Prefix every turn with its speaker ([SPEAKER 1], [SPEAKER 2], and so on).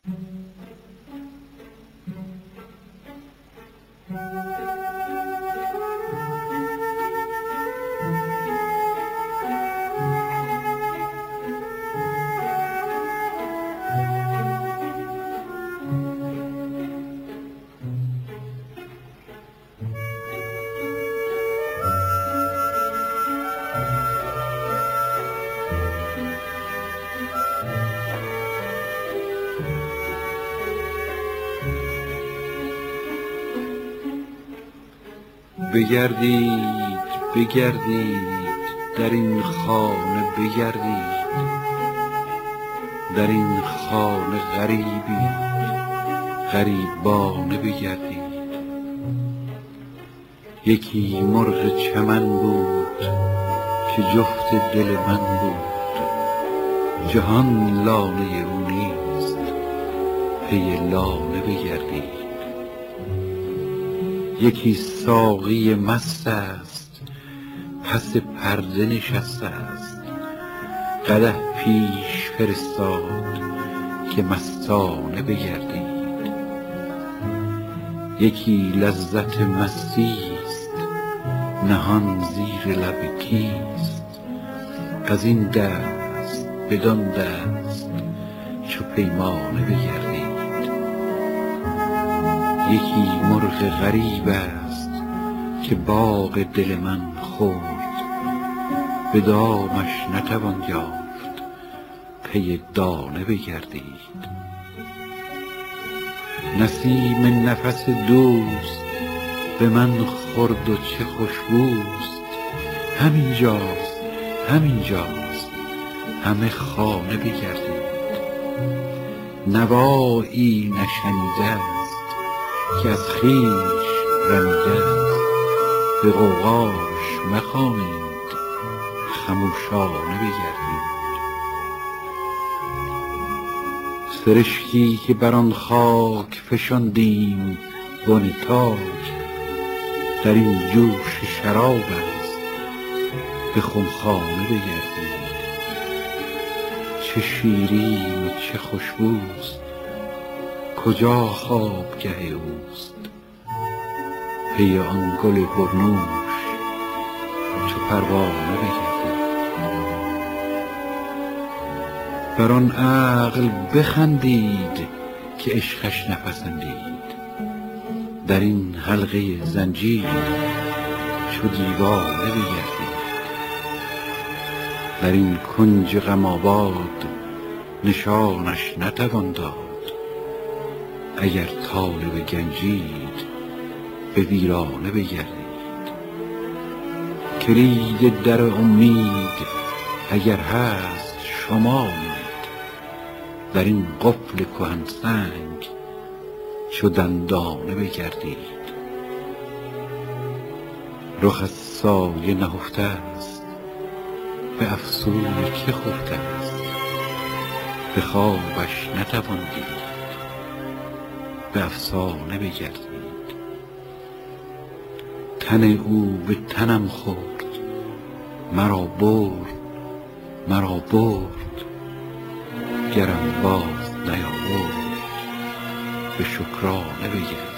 [SPEAKER 1] بگردید بگردید در این خانه، بگردید در این خانه غریبی غریبانه، بگردید. یکی مرغ چمن بود که جفت دل من بود، جهان لانه او نیست، پی لانه بگردید. یکی ساقی مست است، پس پرده نشسته است، قدح پیش فرستاد که مستانه بگردید. یکی لذت مستی است، نهان زیر لب کیست، از این دست بدان دست چو پیمانه بگردید. یکی مرغ غریب است که باغ دل من خورد، به دامش نتوان یافت، پی دانه بگردید. نسیم نفس دوست به من خورد و چه خوشبوست، همینجاست همینجاست، همه خانه بگردید. نوایی نشنیده است که از خویش رمیده است، به غوغاش مخوانید، خموشانه بگردید. سرشکی که بر آن خاک فشاندیم بن تاک، در این جوش شراب است، به خمخانه بگردید. چه شیرین و چه خوشبوست، کجا خوابگه اوست، پی آن گل پرنوش چو پروانه بگردید. بر آن عقل بخندید که عشقش نپسندید، در این حلقه زنجیر چو دیوانه بگردید. در این کنج غم آباد نشانش نتوان داد، اگر طالب گنجید به ویرانه بگردید. کلید در امید اگر هست شمایید، در این قفل کهنسنگ چو دندانه بگردید. رخ از سایه نهفته است، به افسون که خفته است، به خوابش نتوان دید، به افسانه بگردید. تن او به تنم خورد، مرا برد مرا برد، گرم باز نیاورد، به شکرانه بگردید.